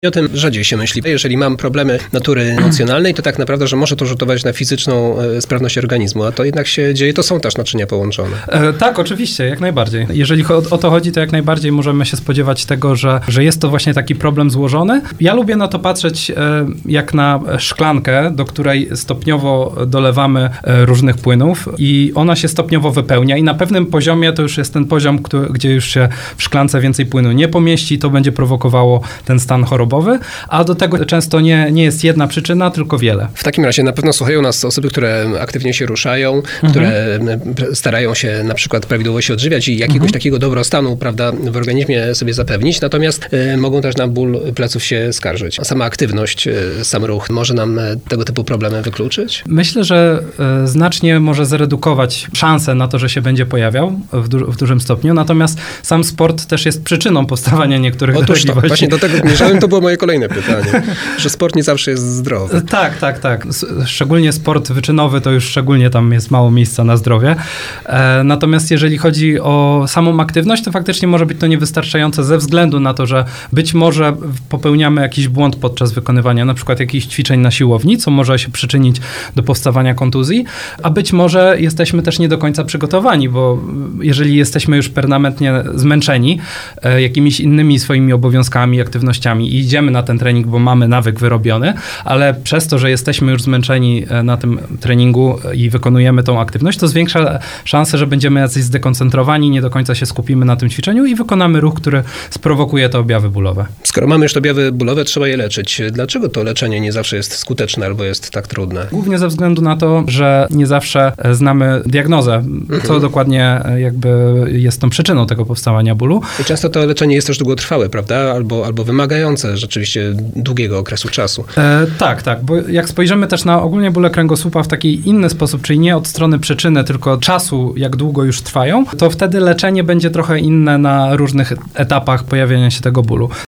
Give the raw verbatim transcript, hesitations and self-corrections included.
O tym rzadziej się myśli. Jeżeli mam problemy natury emocjonalnej, to tak naprawdę, że może to rzutować na fizyczną e, sprawność organizmu, a to jednak się dzieje, to są też naczynia połączone. E, tak, oczywiście, jak najbardziej. Jeżeli o, o to chodzi, to jak najbardziej możemy się spodziewać tego, że, że jest to właśnie taki problem złożony. Ja lubię na to patrzeć e, jak na szklankę, do której stopniowo dolewamy e, różnych płynów i ona się stopniowo wypełnia i na pewnym poziomie to już jest ten poziom, który, gdzie już się w szklance więcej płynu nie pomieści, to będzie prowokowało ten stan chorobowy. A do tego często nie, nie jest jedna przyczyna, tylko wiele. W takim razie na pewno słuchają nas osoby, które aktywnie się ruszają, mhm. które starają się na przykład prawidłowo się odżywiać i jakiegoś mhm. takiego dobrostanu, prawda, w organizmie sobie zapewnić, natomiast y, mogą też na ból pleców się skarżyć. Sama aktywność, y, sam ruch może nam tego typu problemy wykluczyć? Myślę, że y, znacznie może zredukować szanse na to, że się będzie pojawiał w, du- w dużym stopniu, natomiast sam sport też jest przyczyną powstawania niektórych Otóż dolegliwości. To, właśnie do tego zmierzałem, to było moje kolejne pytanie, że sport nie zawsze jest zdrowy. Tak, tak, tak. Szczególnie sport wyczynowy, to już szczególnie tam jest mało miejsca na zdrowie. E, natomiast jeżeli chodzi o samą aktywność, to faktycznie może być to niewystarczające ze względu na to, że być może popełniamy jakiś błąd podczas wykonywania na przykład jakichś ćwiczeń na siłowni, co może się przyczynić do powstawania kontuzji, a być może jesteśmy też nie do końca przygotowani, bo jeżeli jesteśmy już permanentnie zmęczeni e, jakimiś innymi swoimi obowiązkami, aktywnościami i idziemy na ten trening, bo mamy nawyk wyrobiony, ale przez to, że jesteśmy już zmęczeni na tym treningu i wykonujemy tą aktywność, to zwiększa szansę, że będziemy jacyś zdekoncentrowani, nie do końca się skupimy na tym ćwiczeniu i wykonamy ruch, który sprowokuje te objawy bólowe. Skoro mamy już te objawy bólowe, trzeba je leczyć. Dlaczego to leczenie nie zawsze jest skuteczne albo jest tak trudne? Głównie ze względu na to, że nie zawsze znamy diagnozę, mhm. co dokładnie jakby jest tą przyczyną tego powstawania bólu. I często to leczenie jest też długotrwałe, prawda? Albo, albo wymagające rzeczywiście długiego okresu czasu. E, tak, tak, bo jak spojrzymy też na ogólnie bóle kręgosłupa w taki inny sposób, czyli nie od strony przyczyny, tylko czasu, jak długo już trwają, to wtedy leczenie będzie trochę inne na różnych etapach pojawiania się tego bólu.